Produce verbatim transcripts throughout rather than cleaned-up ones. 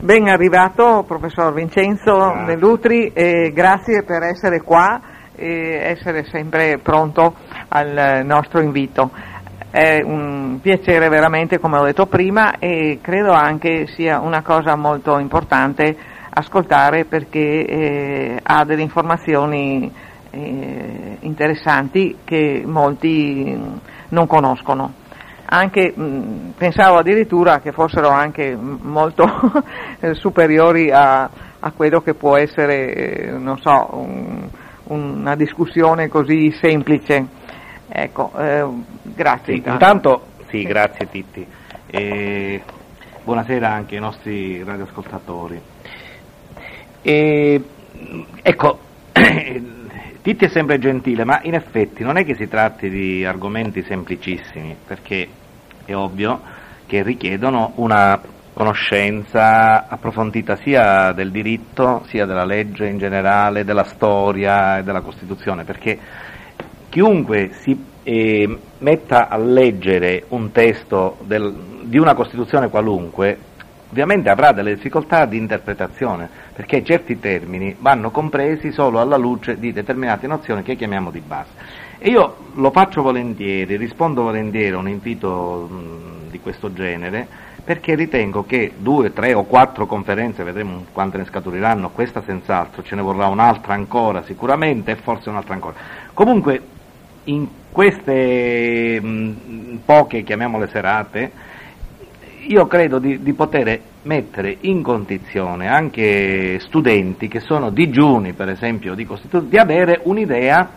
Ben arrivato, professor Vincenzo Ah. Nellutri, e grazie per essere qua e essere sempre pronto al nostro invito. È un piacere veramente, come ho detto prima, e credo anche sia una cosa molto importante ascoltare, perché eh, ha delle informazioni eh, interessanti che molti non conoscono. Anche mh, pensavo addirittura che fossero anche mh, molto superiori a, a quello che può essere, eh, non so, un, una discussione così semplice. Ecco, eh, grazie. Sì, intanto, sì, grazie Titti. E buonasera anche ai nostri radioascoltatori. E, ecco, Titti è sempre gentile, ma in effetti non è che si tratti di argomenti semplicissimi, perché è ovvio che richiedono una conoscenza approfondita sia del diritto, sia della legge in generale, della storia e della Costituzione, perché chiunque si eh, metta a leggere un testo del, di una Costituzione qualunque, ovviamente avrà delle difficoltà di interpretazione, perché certi termini vanno compresi solo alla luce di determinate nozioni che chiamiamo di base. E io lo faccio volentieri, rispondo volentieri a un invito mh, di questo genere, perché ritengo che due, tre o quattro conferenze, vedremo quante ne scaturiranno, questa senz'altro, ce ne vorrà un'altra ancora sicuramente e forse un'altra ancora. Comunque in queste mh, poche, chiamiamole serate, io credo di, di poter mettere in condizione anche studenti che sono digiuni, per esempio, di Costituzione, di avere un'idea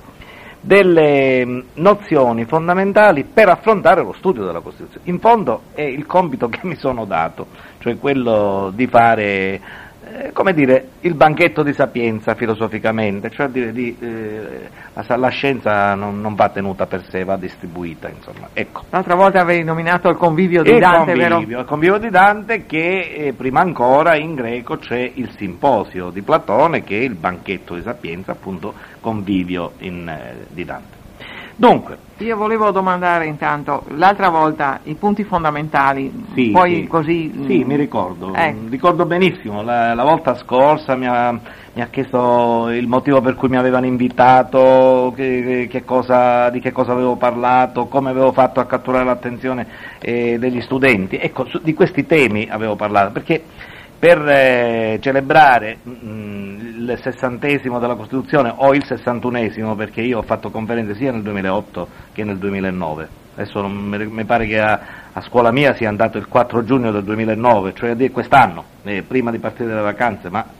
delle nozioni fondamentali per affrontare lo studio della Costituzione. In fondo è il compito che mi sono dato, cioè quello di fare, eh, come dire, il banchetto di sapienza filosoficamente, cioè dire di, eh, la, la scienza non, non va tenuta per sé, va distribuita, insomma. Ecco. L'altra volta avevi nominato il convivio di il Dante, convivio, vero? Il convivio di Dante, che eh, prima ancora in greco c'è il simposio di Platone, che è il banchetto di sapienza, appunto convivio in, eh, di Dante. Dunque, io volevo domandare intanto, l'altra volta i punti fondamentali, sì, poi sì, così... Sì, mi ricordo, eh. ricordo benissimo, la, la volta scorsa mi ha, mi ha chiesto il motivo per cui mi avevano invitato, che, che cosa, di che cosa avevo parlato, come avevo fatto a catturare l'attenzione eh, degli studenti. Ecco, su, di questi temi avevo parlato, perché per eh, celebrare mh, il sessantesimo della Costituzione, o il sessantunesimo, perché io ho fatto conferenze sia nel duemilaotto che nel duemilanove, adesso non, mi pare che a, a scuola mia sia andato il quattro giugno del duemilanove, cioè di quest'anno, eh, prima di partire dalle vacanze, ma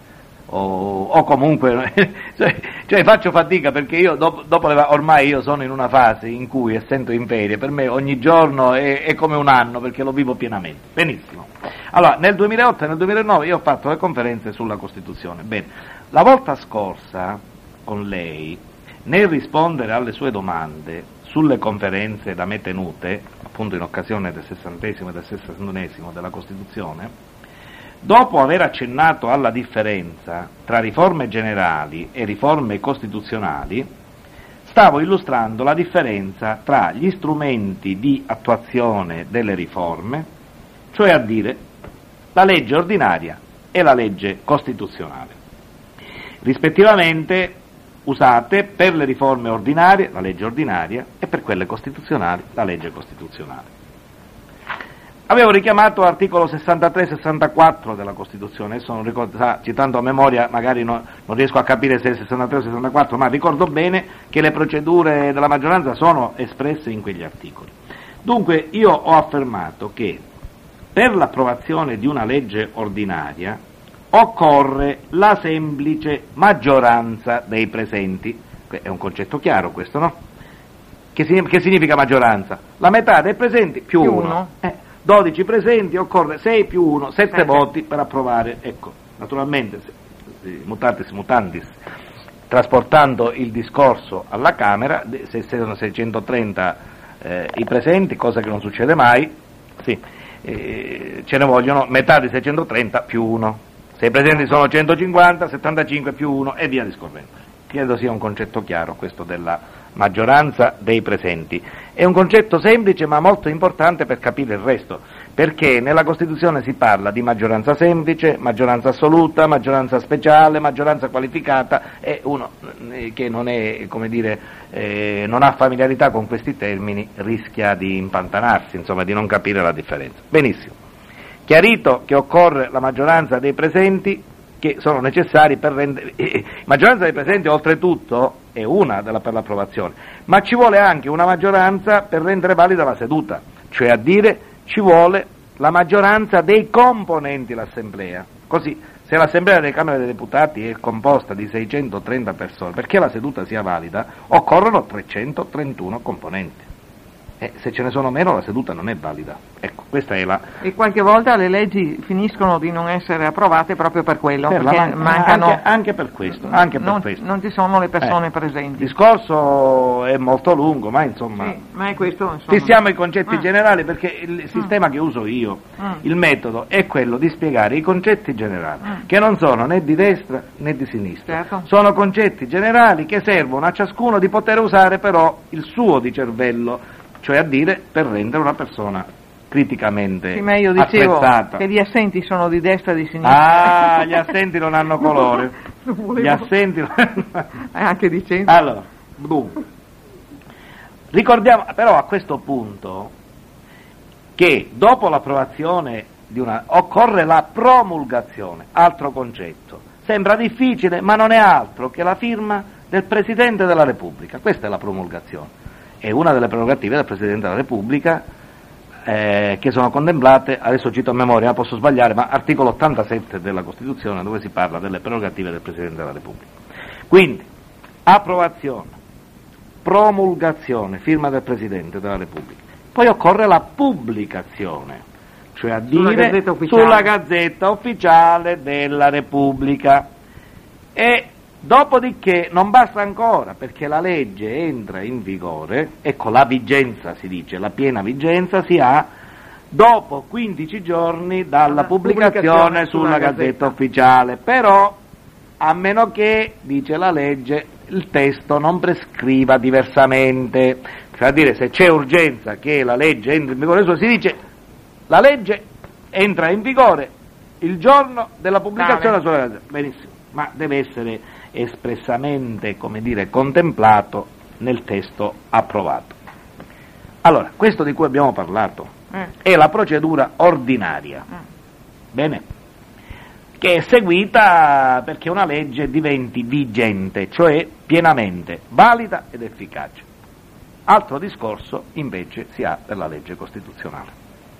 o, o comunque cioè, cioè faccio fatica, perché io dopo, dopo le, ormai io sono in una fase in cui, essendo in ferie, per me ogni giorno è, è come un anno, perché lo vivo pienamente. Benissimo. Allora, nel duemilaotto e nel duemilanove io ho fatto le conferenze sulla Costituzione. Bene, la volta scorsa con lei, nel rispondere alle sue domande sulle conferenze da me tenute, appunto in occasione del sessantesimo e del sessantunesimo della Costituzione, dopo aver accennato alla differenza tra riforme generali e riforme costituzionali, stavo illustrando la differenza tra gli strumenti di attuazione delle riforme, cioè a dire la legge ordinaria e la legge costituzionale, rispettivamente usate per le riforme ordinarie, la legge ordinaria, e per quelle costituzionali, la legge costituzionale. Avevo richiamato l'articolo sessantatré sessantaquattro della Costituzione, adesso non ricordo, sa, citando a memoria magari no, non riesco a capire se è il sessantatré o sessantaquattro, ma ricordo bene che le procedure della maggioranza sono espresse in quegli articoli. Dunque io ho affermato che per l'approvazione di una legge ordinaria occorre la semplice maggioranza dei presenti. È un concetto chiaro questo, no? Che, che significa maggioranza? La metà dei presenti più, più uno. uno. Eh, dodici presenti, occorre sei più uno, sette Sette. voti per approvare. Ecco, naturalmente, mutatis mutandis, trasportando il discorso alla Camera, se sono seicentotrenta eh, i presenti, cosa che non succede mai, sì, eh, ce ne vogliono metà di seicentotrenta più uno. Se i presenti sono centocinquanta, settantacinque più uno e via discorrendo. Credo sia un concetto chiaro questo della maggioranza dei presenti. È un concetto semplice ma molto importante per capire il resto, perché nella Costituzione si parla di maggioranza semplice, maggioranza assoluta, maggioranza speciale, maggioranza qualificata, e uno che non è, come dire, eh, non ha familiarità con questi termini rischia di impantanarsi, insomma, di non capire la differenza. Benissimo. Chiarito che occorre la maggioranza dei presenti, che sono necessari per rendere... Eh, maggioranza dei presenti oltretutto è una della, per l'approvazione, ma ci vuole anche una maggioranza per rendere valida la seduta, cioè a dire ci vuole la maggioranza dei componenti dell'Assemblea. Così, se l'Assemblea delle Camere dei Deputati è composta di seicentotrenta persone, perché la seduta sia valida, occorrono trecentotrentuno componenti. E se ce ne sono meno la seduta non è valida. Ecco, questa è la... E qualche volta le leggi finiscono di non essere approvate proprio per quello, per perché man- mancano... Anche, anche per questo, anche non, per questo. Non ci sono le persone eh, presenti. Il discorso è molto lungo, ma insomma... Sì, ma è questo, insomma... Fissiamo i concetti ah. generali, perché il sistema ah. che uso io, ah. il metodo, è quello di spiegare i concetti generali, ah. che non sono né di destra né di sinistra. Certo. Sono concetti generali che servono a ciascuno di poter usare però il suo di cervello, cioè a dire per rendere una persona criticamente sì, ma io dicevo attrezzata. Che gli assenti sono di destra e di sinistra. Ah, gli assenti non hanno colore. No, volevo... Gli assenti non hanno... anche di centro. Allora, dunque, ricordiamo però a questo punto che dopo l'approvazione di una occorre la promulgazione, altro concetto. Sembra difficile, ma non è altro che la firma del Presidente della Repubblica. Questa è la promulgazione. È una delle prerogative del Presidente della Repubblica, eh, che sono contemplate, adesso cito a memoria, posso sbagliare, ma articolo ottantasette della Costituzione, dove si parla delle prerogative del Presidente della Repubblica. Quindi, approvazione, promulgazione, firma del Presidente della Repubblica. Poi occorre la pubblicazione, cioè a sulla dire Gazzetta Ufficiale. sulla Gazzetta Ufficiale della Repubblica. E dopodiché non basta ancora, perché la legge entra in vigore, ecco la vigenza si dice, la piena vigenza si ha dopo quindici giorni dalla pubblicazione, pubblicazione sulla, sulla Gazzetta, Gazzetta Ufficiale, però a meno che, dice la legge, il testo non prescriva diversamente, cioè a dire se c'è urgenza che la legge entri in vigore, si dice la legge entra in vigore il giorno della pubblicazione sulla Gazzetta, benissimo, ma deve essere espressamente, come dire, contemplato nel testo approvato. Allora, questo di cui abbiamo parlato eh. è la procedura ordinaria, eh. bene, che è seguita perché una legge diventi vigente, cioè pienamente valida ed efficace. Altro discorso invece si ha per la legge costituzionale.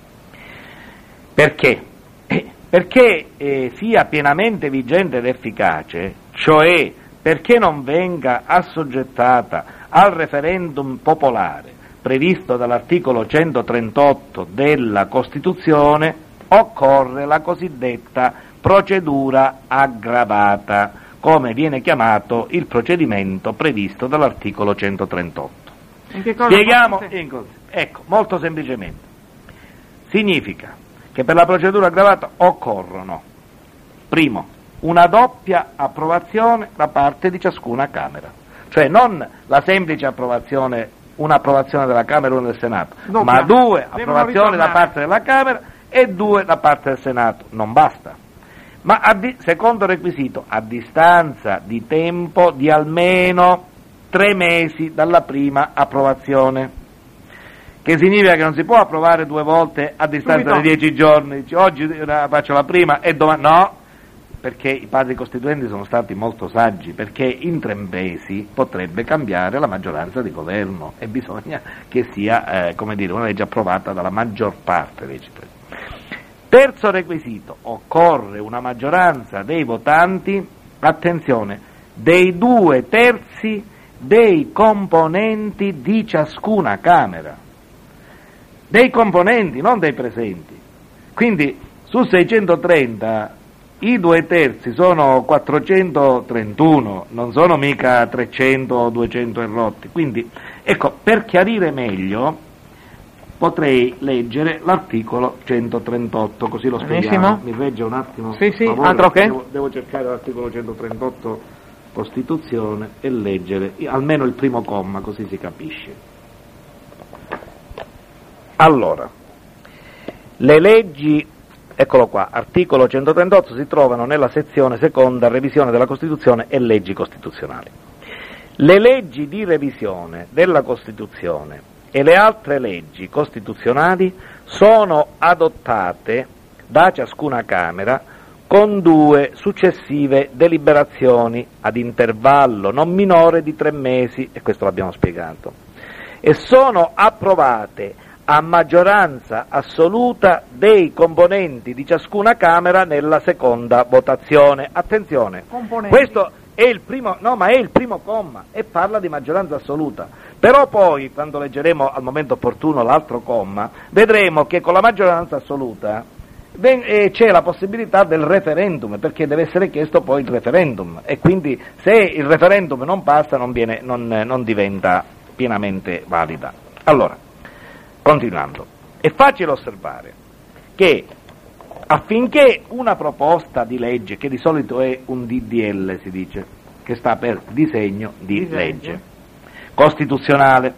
Perché? Eh, perché eh, sia pienamente vigente ed efficace, cioè perché non venga assoggettata al referendum popolare previsto dall'articolo centotrentotto della Costituzione, occorre la cosiddetta procedura aggravata, come viene chiamato il procedimento previsto dall'articolo centotrentotto. In che cosa Spieghiamo, consiste? in così. Ecco, molto semplicemente. Significa che per la procedura aggravata occorrono, primo, una doppia approvazione da parte di ciascuna Camera, cioè non la semplice approvazione, un'approvazione della Camera e una del Senato, doppia. Ma due approvazioni da parte della Camera e due da parte del Senato, non basta. Ma a di- secondo requisito, a distanza di tempo di almeno tre mesi dalla prima approvazione. Che significa che non si può approvare due volte a distanza Subito. di dieci giorni, dici, oggi faccio la prima e domani, no, perché i padri costituenti sono stati molto saggi, perché in tre mesi potrebbe cambiare la maggioranza di governo e bisogna che sia, eh, come dire, una legge approvata dalla maggior parte dei cittadini. Terzo requisito, occorre una maggioranza dei votanti, attenzione, dei due terzi dei componenti di ciascuna Camera. Dei componenti, non dei presenti. Quindi su seicentotrenta i due terzi sono quattrocentotrentuno, non sono mica trecento o duecento e rotti. Quindi, ecco, per chiarire meglio potrei leggere l'articolo centotrentotto, così lo spieghiamo. Mi regge un attimo? Sì, sì, favore, altro che? Devo, devo cercare l'articolo centotrentotto Costituzione e leggere almeno il primo comma, così si capisce. Allora, Le leggi, eccolo qua, articolo centotrentotto, si trovano nella sezione seconda, revisione della Costituzione e leggi costituzionali. Le leggi di revisione della Costituzione e le altre leggi costituzionali sono adottate da ciascuna Camera con due successive deliberazioni ad intervallo non minore di tre mesi, e questo l'abbiamo spiegato, e sono approvate a maggioranza assoluta dei componenti di ciascuna Camera nella seconda votazione. Attenzione, componenti. Questo è il primo, no, ma è il primo comma e parla di maggioranza assoluta. Però poi, quando leggeremo al momento opportuno l'altro comma, vedremo che con la maggioranza assoluta c'è la possibilità del referendum, perché deve essere chiesto poi il referendum, e quindi se il referendum non passa non, viene, non, non diventa pienamente valida. Allora, continuando, è facile osservare che affinché una proposta di legge, che di solito è un D D L, si dice, che sta per disegno di Disegno. legge costituzionale,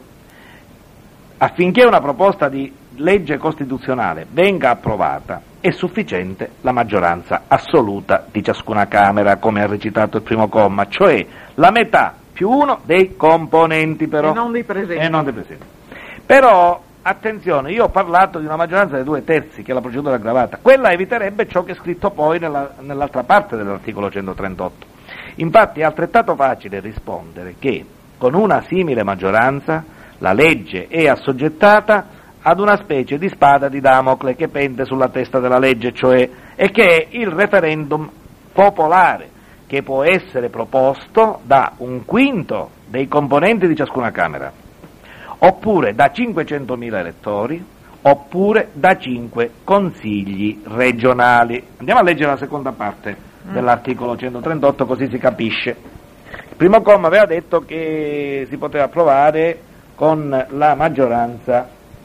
affinché una proposta di legge costituzionale venga approvata è sufficiente la maggioranza assoluta di ciascuna Camera, come ha recitato il primo comma, cioè la metà più uno dei componenti, però, e non dei presenti. E non dei presenti. Però, attenzione, io ho parlato di una maggioranza dei due terzi, che è la procedura aggravata, quella eviterebbe ciò che è scritto poi nella, nell'altra parte dell'articolo centotrentotto. Infatti è altrettanto facile rispondere che con una simile maggioranza la legge è assoggettata ad una specie di spada di Damocle che pende sulla testa della legge, cioè, e che è il referendum popolare, che può essere proposto da un quinto dei componenti di ciascuna Camera, oppure da cinquecentomila elettori, oppure da cinque consigli regionali. Andiamo a leggere la seconda parte mm. dell'articolo centotrentotto, così si capisce. Il primo comma aveva detto che si poteva approvare con la maggioranza,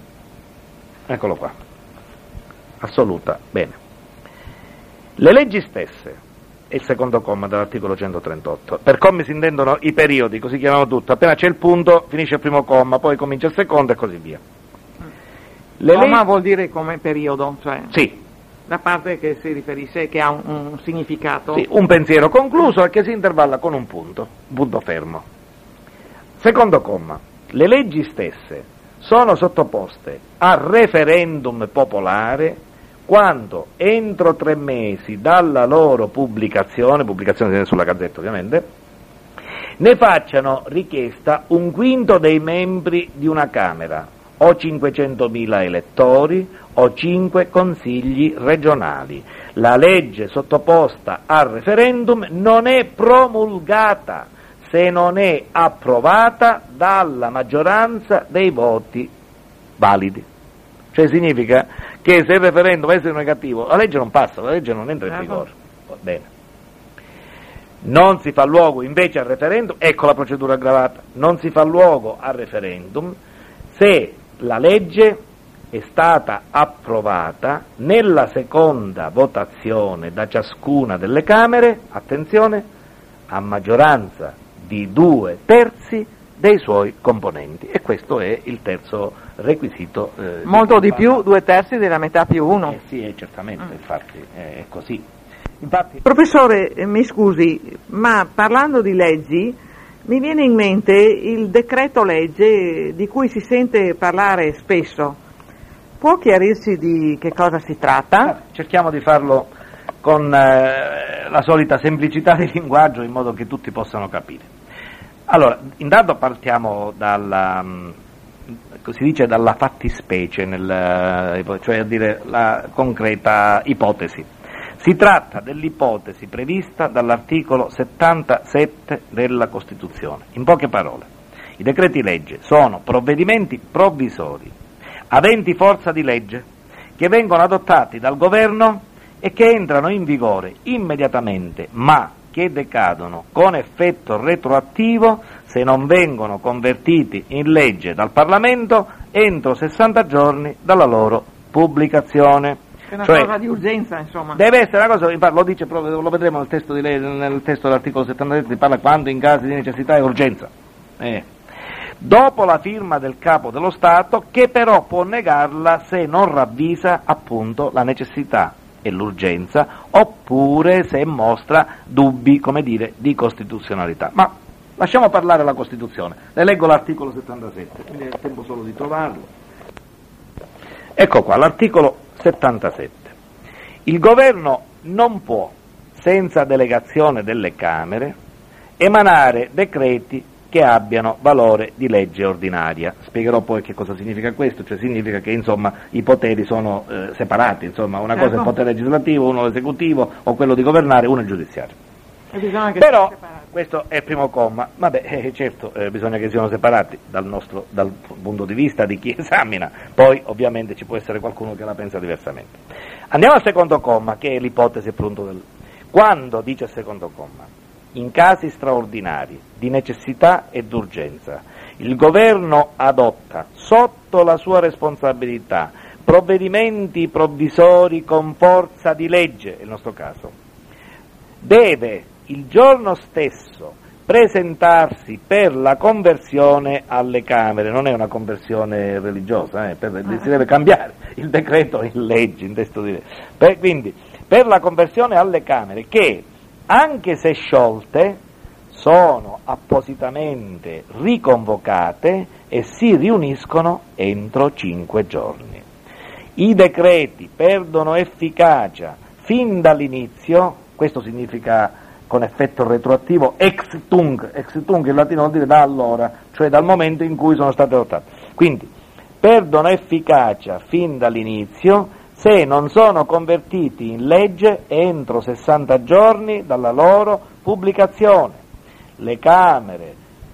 eccolo qua, assoluta. Bene. Le leggi stesse, è il secondo comma dell'articolo centotrentotto, per commi si intendono i periodi, così chiamiamo tutto, appena c'è il punto finisce il primo comma, poi comincia il secondo e così via. Le comma leg- vuol dire come periodo, cioè sì. La parte che si riferisce, che ha un, un significato. Sì, un pensiero concluso e che si intervalla con un punto, un punto fermo. Secondo comma, le leggi stesse sono sottoposte a referendum popolare quando entro tre mesi dalla loro pubblicazione, pubblicazione sulla Gazzetta ovviamente, ne facciano richiesta un quinto dei membri di una Camera, o cinquecentomila elettori, o cinque consigli regionali. La legge sottoposta al referendum non è promulgata se non è approvata dalla maggioranza dei voti validi. Cioè significa che se il referendum è negativo, la legge non passa, la legge non entra in vigore. Bene. Non si fa luogo invece al referendum, ecco la procedura aggravata, non si fa luogo al referendum se la legge è stata approvata nella seconda votazione da ciascuna delle Camere, attenzione, a maggioranza di due terzi dei suoi componenti, e questo è il terzo requisito. Eh, Molto di, di più, due terzi della metà più uno. Eh sì, è certamente, mm. infatti è così. Infatti... Professore, eh, mi scusi, ma parlando di leggi, mi viene in mente il decreto legge di cui si sente parlare spesso. Può chiarirci di che cosa si tratta? Cerchiamo di farlo con eh, la solita semplicità di linguaggio, in modo che tutti possano capire. Allora, intanto partiamo dalla, si dice dalla fattispecie, nel, cioè a dire la concreta ipotesi. Si tratta dell'ipotesi prevista dall'articolo settantasette della Costituzione. In poche parole, i decreti legge sono provvedimenti provvisori, aventi forza di legge, che vengono adottati dal governo e che entrano in vigore immediatamente, ma che decadono con effetto retroattivo se non vengono convertiti in legge dal Parlamento entro sessanta giorni dalla loro pubblicazione. È una cioè, cosa di urgenza, insomma. Deve essere una cosa, infatti lo dice proprio, lo vedremo nel testo, di lei, nel testo dell'articolo settantasette, si parla quando in caso di necessità e urgenza. Eh. dopo la firma del Capo dello Stato, che però può negarla se non ravvisa appunto la necessità e l'urgenza, oppure se mostra dubbi, come dire, di costituzionalità. Ma lasciamo parlare la Costituzione. Le leggo l'articolo settantasette, quindi è il tempo solo di trovarlo. Ecco qua, l'articolo settantasette. Il governo non può, senza delegazione delle Camere, emanare decreti che abbiano valore di legge ordinaria. Spiegherò poi che cosa significa questo, cioè significa che insomma i poteri sono eh, separati, insomma una certo. cosa è il potere legislativo, uno l'esecutivo, o quello di governare, uno il giudiziario. Però questo è il primo comma, vabbè eh, certo eh, bisogna che siano separati dal, nostro, dal punto di vista di chi esamina, poi ovviamente ci può essere qualcuno che la pensa diversamente. Andiamo al secondo comma, che è l'ipotesi appunto del... Quando, dice il secondo comma, in casi straordinari di necessità e d'urgenza, il governo adotta sotto la sua responsabilità provvedimenti provvisori con forza di legge, è il nostro caso, deve il giorno stesso presentarsi per la conversione alle Camere, non è una conversione religiosa, eh, per, si deve cambiare il decreto in legge, in testo di legge, per, quindi per la conversione alle Camere che, anche se sciolte, sono appositamente riconvocate e si riuniscono entro cinque giorni. I decreti perdono efficacia fin dall'inizio, questo significa con effetto retroattivo ex tunc, ex tunc in latino vuol dire da allora, cioè dal momento in cui sono state adottate. Quindi perdono efficacia fin dall'inizio se non sono convertiti in legge entro sessanta giorni dalla loro pubblicazione. Le Camere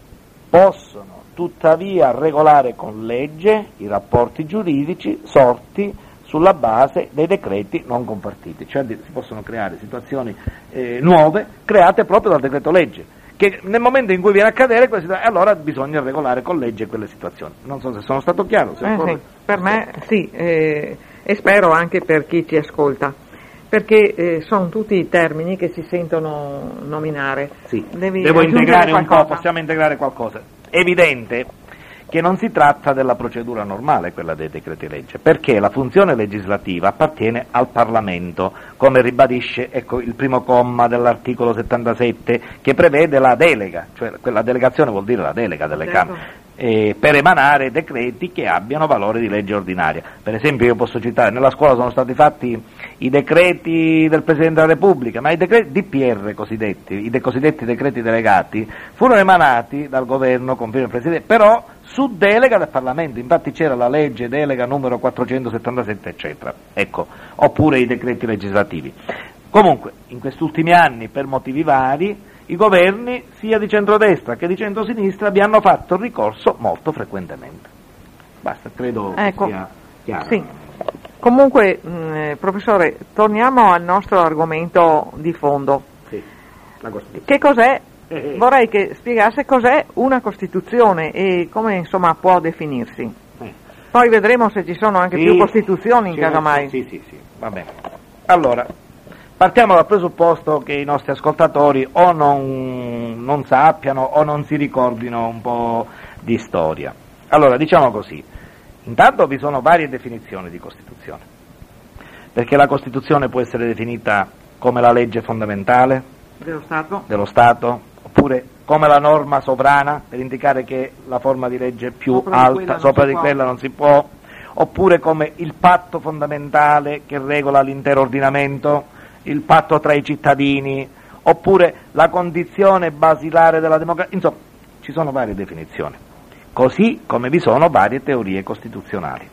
possono tuttavia regolare con legge i rapporti giuridici sorti sulla base dei decreti non convertiti, cioè si possono creare situazioni eh, nuove create proprio dal decreto legge, che nel momento in cui viene a cadere quella situazione, allora bisogna regolare con legge quelle situazioni. Non so se sono stato chiaro. Se eh, sì, per me sì, eh, e spero anche per chi ci ascolta, perché eh, sono tutti i termini che si sentono nominare. Sì, Devi devo integrare qualcosa. un po', possiamo integrare qualcosa. È evidente che non si tratta della procedura normale, quella dei decreti legge, perché la funzione legislativa appartiene al Parlamento, come ribadisce ecco, il primo comma dell'articolo settantasette, che prevede la delega, cioè la delegazione vuol dire la delega delle certo. Camere, eh, per emanare decreti che abbiano valore di legge ordinaria. Per esempio io posso citare, nella scuola sono stati fatti i decreti del Presidente della Repubblica, ma i decreti D P R cosiddetti, i de- cosiddetti decreti delegati, furono emanati dal governo con firma del Presidente, però su delega del Parlamento, infatti c'era la legge delega numero quattrocentosettantasette eccetera, ecco, oppure i decreti legislativi. Comunque, in questi ultimi anni, per motivi vari, i governi, sia di centrodestra che di centrosinistra, vi hanno fatto ricorso molto frequentemente. Basta, credo ecco, sia chiaro. Sì. Comunque, mh, professore, torniamo al nostro argomento di fondo. Sì, la Costituzione. Che cos'è? Eh. Vorrei che spiegasse cos'è una Costituzione e come insomma può definirsi. Eh. Poi vedremo se ci sono anche sì, più Costituzioni in caso mai. Sì, sì, sì, va bene. Allora, partiamo dal presupposto che i nostri ascoltatori o non, non sappiano o non si ricordino un po' di storia. Allora, diciamo così, intanto vi sono varie definizioni di Costituzione, perché la Costituzione può essere definita come la legge fondamentale dello Stato, dello Stato oppure come la norma sovrana, per indicare che la forma di legge più sopra alta, di sopra di quella non si può, oppure come il patto fondamentale che regola l'intero ordinamento, il patto tra i cittadini, oppure la condizione basilare della democrazia, insomma, ci sono varie definizioni, così come vi sono varie teorie costituzionali.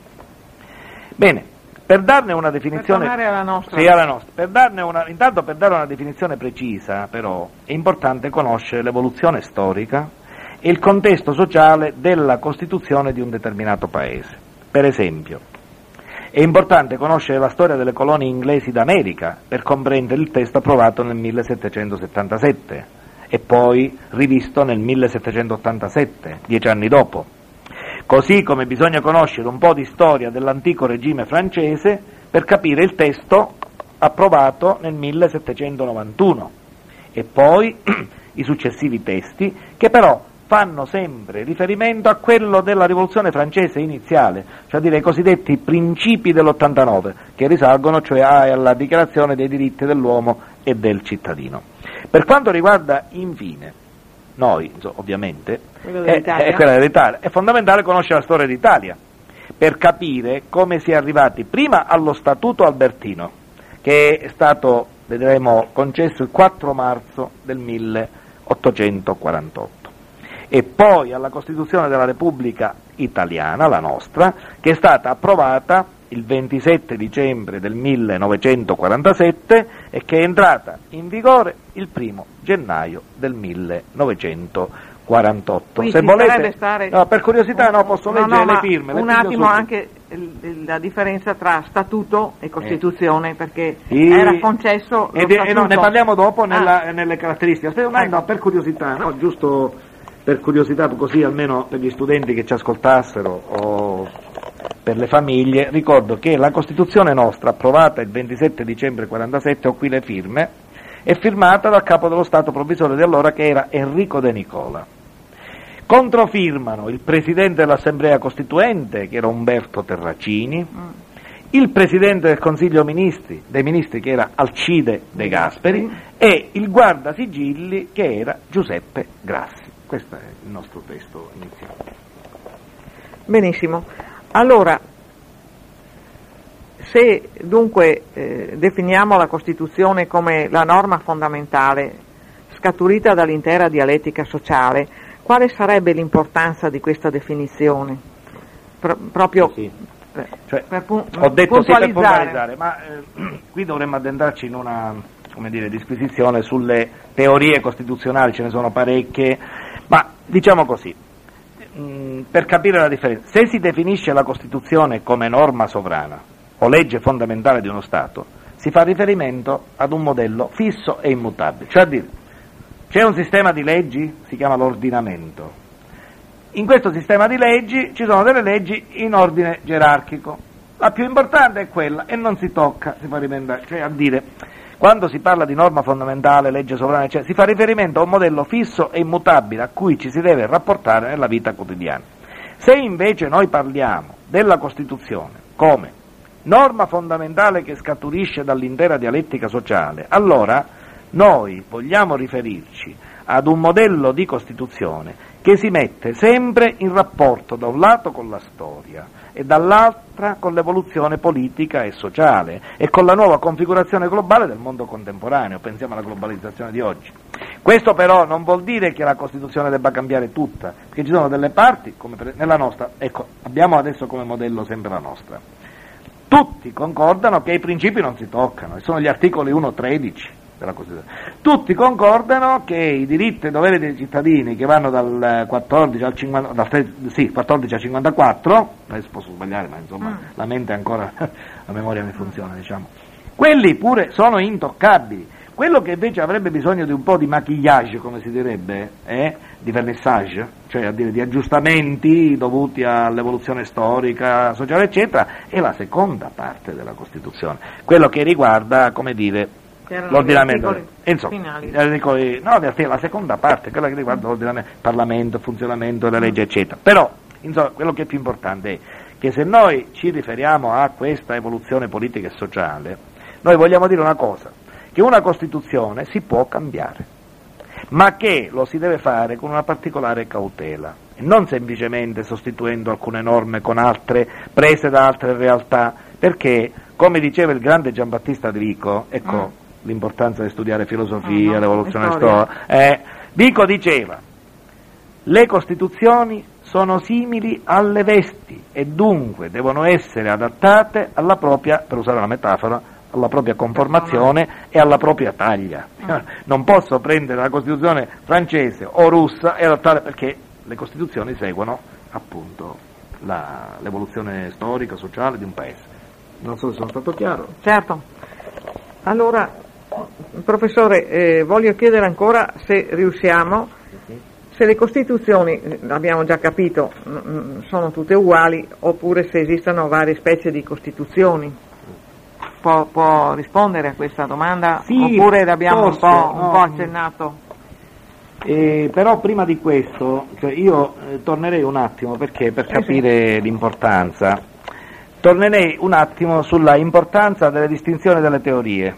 Bene, per darne una definizione, per alla nostra. Sì, alla nostra. Per darne una, intanto per dare una definizione precisa, però, è importante conoscere l'evoluzione storica e il contesto sociale della Costituzione di un determinato paese. Per esempio, è importante conoscere la storia delle colonie inglesi d'America per comprendere il testo approvato nel millesettecentosettantasette e poi rivisto nel millesettecentottantasette, dieci anni dopo. Così come bisogna conoscere un po' di storia dell'antico regime francese per capire il testo approvato nel millesettecentonovantuno e poi i successivi testi che però fanno sempre riferimento a quello della rivoluzione francese iniziale, cioè a dire i cosiddetti principi dell'ottantanove, che risalgono cioè alla dichiarazione dei diritti dell'uomo e del cittadino. Per quanto riguarda infine noi, ovviamente, è, è quella dell'Italia, è fondamentale conoscere la storia d'Italia per capire come si è arrivati prima allo Statuto Albertino, che è stato, vedremo, concesso il quattro marzo del milleottocentoquarantotto, e poi alla Costituzione della Repubblica Italiana, la nostra, che è stata approvata il ventisette dicembre del millenovecentoquarantasette e che è entrata in vigore il primo gennaio del millenovecentoquarantotto. Qui Se volete, stare... no, per curiosità no, posso no, leggere no, le firme. Un le firme attimo su... anche la differenza tra Statuto e Costituzione, eh. perché sì. era concesso e, e no, ne parliamo dopo nella, ah. nelle caratteristiche. Aspetta, no, per curiosità, no, giusto per curiosità, così almeno per gli studenti che ci ascoltassero o per le famiglie, ricordo che la Costituzione nostra, approvata il ventisette dicembre quarantasette, ho qui le firme, è firmata dal capo dello Stato provvisorio di allora, che era Enrico De Nicola. Controfirmano il Presidente dell'Assemblea Costituente, che era Umberto Terracini, mm. il Presidente del Consiglio Ministri, dei Ministri, che era Alcide De Gasperi, mm. e il Guardasigilli, che era Giuseppe Grassi. Questo è il nostro testo iniziale. Benissimo. Allora, se dunque eh, definiamo la Costituzione come la norma fondamentale scaturita dall'intera dialettica sociale, quale sarebbe l'importanza di questa definizione? Pro- proprio sì. per, cioè, per pu- ho detto puntualizzare. Sì, per puntualizzare, ma eh, qui dovremmo addentrarci in una, come dire, disquisizione sulle teorie costituzionali, ce ne sono parecchie, ma diciamo così, mh, per capire la differenza, se si definisce la Costituzione come norma sovrana o legge fondamentale di uno Stato, si fa riferimento ad un modello fisso e immutabile, cioè a dire, c'è un sistema di leggi, si chiama l'ordinamento. In questo sistema di leggi ci sono delle leggi in ordine gerarchico. La più importante è quella e non si tocca, si fa riferimento, cioè a dire, quando si parla di norma fondamentale, legge sovrana, eccetera, si fa riferimento a un modello fisso e immutabile a cui ci si deve rapportare nella vita quotidiana. Se invece noi parliamo della Costituzione come norma fondamentale che scaturisce dall'intera dialettica sociale, allora noi vogliamo riferirci ad un modello di Costituzione che si mette sempre in rapporto da un lato con la storia e dall'altra con l'evoluzione politica e sociale e con la nuova configurazione globale del mondo contemporaneo, pensiamo alla globalizzazione di oggi. Questo però non vuol dire che la Costituzione debba cambiare tutta, perché ci sono delle parti, come per, nella nostra, ecco, abbiamo adesso come modello sempre la nostra. Tutti concordano che i principi non si toccano, e sono gli articoli uno tredici della Costituzione. Tutti concordano che i diritti e doveri dei cittadini, che vanno dal quattordici al cinquanta, dal tre, sì, quattordici al cinquantaquattro, adesso posso sbagliare, ma insomma mm. la mente ancora, la memoria mi funziona, diciamo, quelli pure sono intoccabili. Quello che invece avrebbe bisogno di un po' di maquillage, come si direbbe, eh, di vernissage, cioè a dire di aggiustamenti dovuti all'evoluzione storica, sociale, eccetera, è la seconda parte della Costituzione, quello che riguarda, come dire, l'ordinamento, insomma, no, la seconda parte, quella che riguarda l'ordinamento, Parlamento, funzionamento delle leggi, eccetera. Però, insomma, quello che è più importante è che se noi ci riferiamo a questa evoluzione politica e sociale, noi vogliamo dire una cosa, che una Costituzione si può cambiare, ma che lo si deve fare con una particolare cautela, e non semplicemente sostituendo alcune norme con altre prese da altre realtà, perché, come diceva il grande Giambattista De Vico, ecco mm. l'importanza di studiare filosofia, oh, no, l'evoluzione storica, eh, Vico diceva, le Costituzioni sono simili alle vesti e dunque devono essere adattate alla propria, per usare una metafora, alla propria conformazione e alla propria taglia. Non posso prendere la Costituzione francese o russa e adattare, perché le Costituzioni seguono appunto la, l'evoluzione storica, sociale di un paese. Non so se sono stato chiaro. Certo. Allora, professore, eh, voglio chiedere ancora se riusciamo, se le Costituzioni, l'abbiamo già capito, sono tutte uguali, oppure se esistono varie specie di Costituzioni. Può, può rispondere a questa domanda? Sì, oppure l'abbiamo posso, un po', un no, po' accennato? Eh, però prima di questo, cioè io eh, tornerei un attimo, perché per capire sì. l'importanza, tornerei un attimo sulla importanza delle distinzioni delle teorie.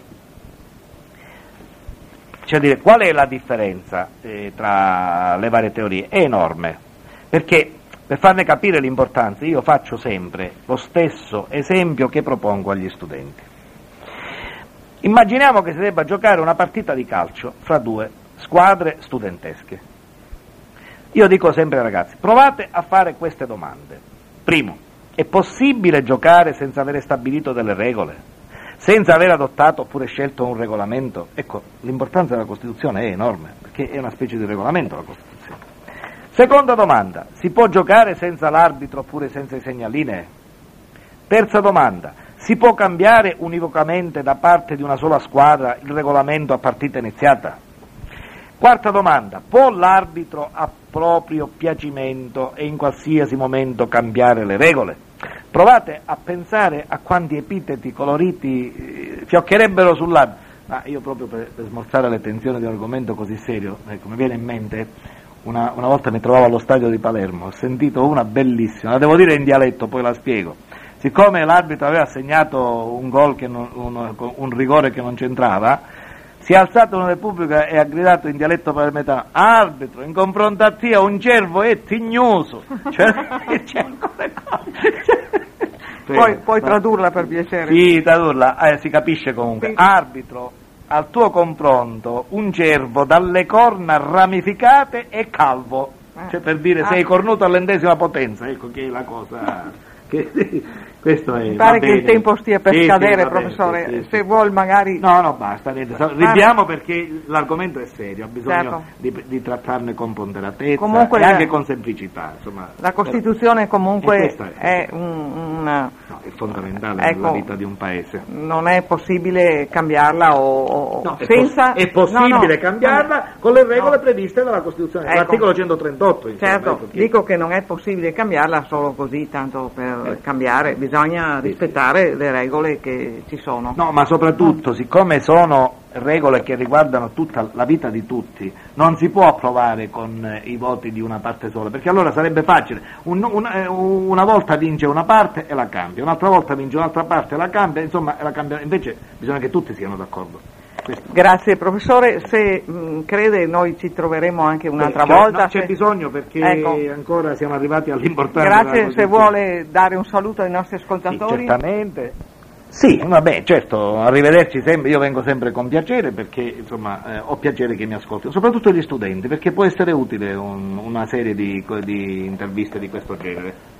Cioè dire, qual è la differenza eh, tra le varie teorie? È enorme, perché per farne capire l'importanza io faccio sempre lo stesso esempio che propongo agli studenti. Immaginiamo che si debba giocare una partita di calcio fra due squadre studentesche. Io dico sempre ai ragazzi, provate a fare queste domande. Primo, è possibile giocare senza aver stabilito delle regole? Senza aver adottato oppure scelto un regolamento? Ecco, l'importanza della Costituzione è enorme, perché è una specie di regolamento la Costituzione. Seconda domanda, si può giocare senza l'arbitro oppure senza i segnalinee? Terza domanda, si può cambiare univocamente da parte di una sola squadra il regolamento a partita iniziata? Quarta domanda, può l'arbitro a proprio piacimento e in qualsiasi momento cambiare le regole? Provate a pensare a quanti epiteti coloriti eh, fioccherebbero sull'arbitro. Ma io proprio per, per smorzare le tensioni di un argomento così serio, ecco, mi viene in mente, una, una volta mi trovavo allo stadio di Palermo, ho sentito una bellissima, la devo dire in dialetto, poi la spiego. Siccome l'arbitro aveva segnato un gol, che non, un, un rigore che non c'entrava, si è alzato uno del pubblico e ha gridato in dialetto palermitano: arbitro, in confronto a te un cervo è tignoso. Cioè, c'è ancora Puoi, puoi tradurla per piacere? Sì, tradurla, eh, si capisce comunque. Sì. Arbitro, al tuo confronto un cervo dalle corna ramificate e calvo. Eh. Cioè, per dire, ah. sei cornuto all'ennesima potenza, ecco che è la cosa. Che, questo è, mi pare che il tempo stia per sì, scadere, sì, professore, bene, sì, se sì. vuol magari... No, no, basta, ridiamo perché l'argomento è serio, ha bisogno certo. di, di trattarne con ponderatezza comunque e la, anche con semplicità. Insomma, la Costituzione comunque è, è un, una... No, è fondamentale ecco, nella vita di un paese. Non è possibile cambiarla o, no, senza... È, poss- è possibile no, no, cambiarla no, con le regole no. previste dalla Costituzione, ecco, l'articolo centotrentotto. Insomma, certo, ecco, dico che non è possibile cambiarla solo così, tanto per... cambiare, bisogna rispettare le regole che ci sono. No, ma soprattutto, siccome sono regole che riguardano tutta la vita di tutti, non si può approvare con i voti di una parte sola, perché allora sarebbe facile, un, un, una volta vince una parte e la cambia, un'altra volta vince un'altra parte e la cambia, insomma, e la cambia. Invece bisogna che tutti siano d'accordo. Questo. Grazie professore, se mh, crede noi ci troveremo anche un'altra Beh, volta. No, c'è se... bisogno perché ecco. ancora siamo arrivati all'importanza. Grazie, se vuole dare un saluto ai nostri ascoltatori. Sì, certamente. Sì, vabbè, certo, arrivederci sempre, io vengo sempre con piacere perché insomma eh, ho piacere che mi ascoltino, soprattutto gli studenti, perché può essere utile un, una serie di, di interviste di questo genere.